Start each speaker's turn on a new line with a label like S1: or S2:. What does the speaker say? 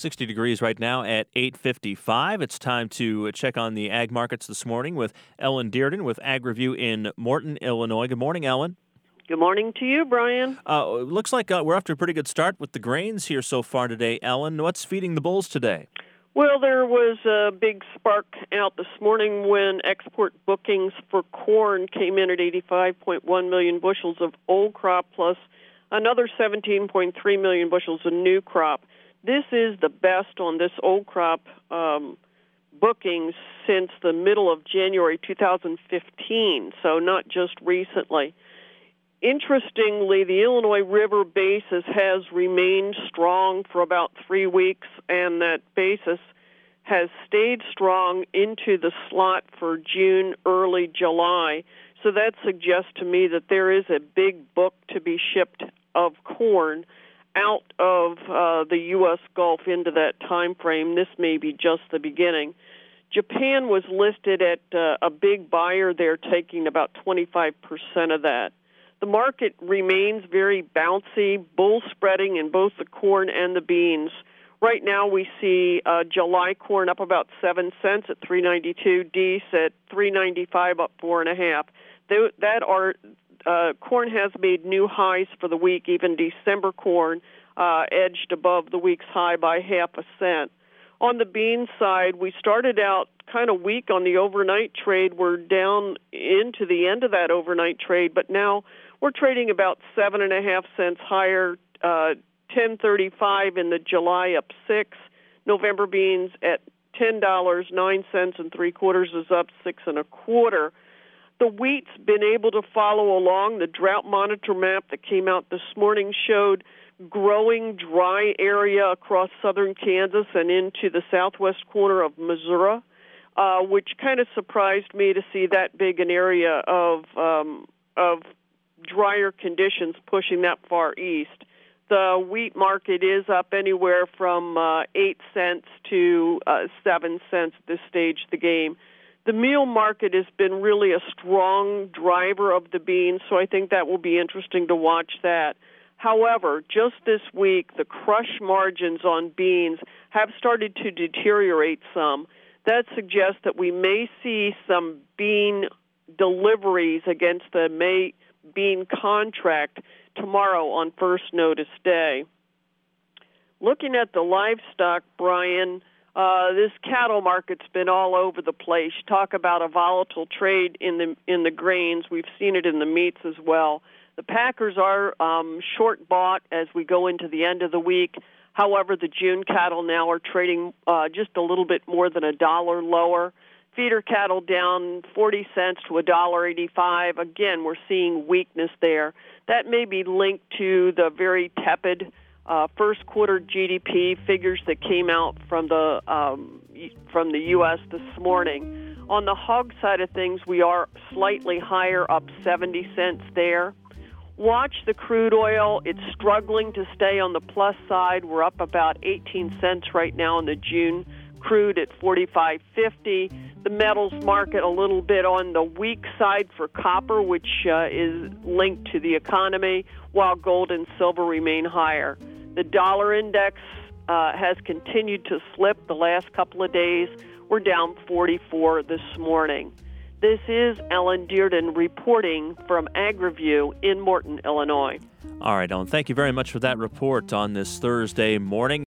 S1: 60 degrees right now at 8:55. It's time to check on the ag markets this morning with Ellen Dearden with Ag Review in Morton, Illinois. Good morning, Ellen.
S2: Good morning to you, Brian.
S1: Looks like we're off to a pretty good start with the grains here so far today. Ellen, what's feeding the bulls today?
S2: Well, there was a big spark out this morning when export bookings for corn came in at 85.1 million bushels of old crop plus another 17.3 million bushels of new crop. This is the best on this old crop bookings since the middle of January 2015, so not just recently. Interestingly, the Illinois River basis has remained strong for about 3 weeks, and that basis has stayed strong into the slot for June, early July. So that suggests to me that there is a big book to be shipped of corn out of the U.S. Gulf into that time frame. This may be just the beginning. Japan was listed at a big buyer there, taking about 25% of that. The market remains very bouncy, bull spreading in both the corn and the beans. Right now we see July corn up about 7 cents at $3.92, Deese at $3.95, up 4.5. Corn has made new highs for the week. Even December corn edged above the week's high by 0.5 cent. On the bean side, we started out kind of weak on the overnight trade. We're down into the end of that overnight trade, but now we're trading about 7.5 cents higher, 10.35 in the July, up 6. November beans at $10.09 is up 6.25. The wheat's been able to follow along. The drought monitor map that came out this morning showed growing dry area across southern Kansas and into the southwest corner of Missouri, which kind of surprised me to see that big an area of drier conditions pushing that far east. The wheat market is up anywhere from 8 cents to 7 cents at this stage of the game. The meal market has been really a strong driver of the beans, so I think that will be interesting to watch that. However, just this week, the crush margins on beans have started to deteriorate some. That suggests that we may see some bean deliveries against the May bean contract tomorrow on first notice day. Looking at the livestock, Brian, this cattle market's been all over the place. Talk about a volatile trade in the grains. We've seen it in the meats as well. The packers are short bought as we go into the end of the week. However, the June cattle now are trading just a little bit more than $1 lower. Feeder cattle down 40 cents to $1.85. Again, we're seeing weakness there. That may be linked to the very tepid first quarter GDP figures that came out from the U.S. this morning. On the hog side of things, we are slightly higher, up 70 cents there. Watch the crude oil. It's struggling to stay on the plus side. We're up about 18 cents right now in the June crude at 45.50. The metals market a little bit on the weak side for copper, which is linked to the economy, while gold and silver remain higher. The dollar index has continued to slip the last couple of days. We're down 44 this morning. This is Ellen Dearden reporting from Ag Review in Morton, Illinois.
S1: All right, Ellen, thank you very much for that report on this Thursday morning.